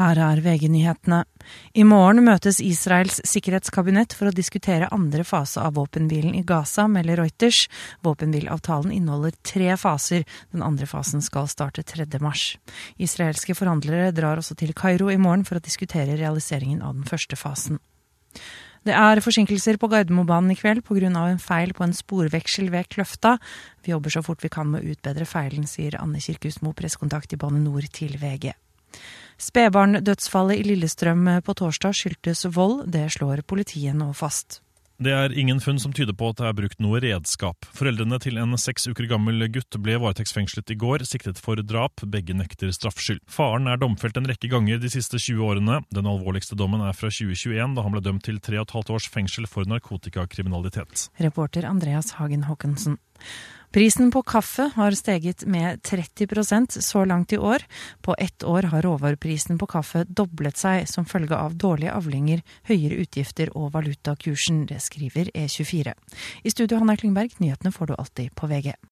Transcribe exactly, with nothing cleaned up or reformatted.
Her er V G-nyhetene. I morgen møtes Israels sikkerhetskabinett for å diskutere andre fase av våpenhvilen i Gaza, melder Reuters. Våpenhvilavtalen inneholder tre faser. Den andre fasen skal starte tredje mars. Israelske forhandlere drar også til Kairo i morgen for å diskutere realiseringen av den første fasen. Det er forsinkelser på Gardermobanen i kveld på grunn av en feil på en sporveksel ved Kløfta. Vi jobber så fort vi kan med å utbedre feilen, sier Anne Kirkusmo, presskontakt i Bane Nor til V G. Spedbarndødsfallet i Lillestrøm på torsdag skyldtes vold, det slår politiet nå fast. Det er ingen funn som tyder på at det er brukt noe redskap. Foreldrene til en seks uker gammel gutt ble varetektsfengslet i går, siktet for drap. Begge nekter straffskyld. Faren er domfelt en rekke ganger de siste tjue årene. Den alvorligste dommen er fra tjue tjueen, da han ble dømt til tre og et halvt års fengsel for narkotikakriminalitet. Reporter Andreas Hagen Håkonsen. Prisen på kaffe har steget med tretti prosent så langt i år. På ett år har råvareprisen på kaffe doblet seg som følge av dårlige avlinger, høyere utgifter og valutakursen, det skriver E tjuefire. I studio Hanna Klingberg, nyhetene får du alltid på V G.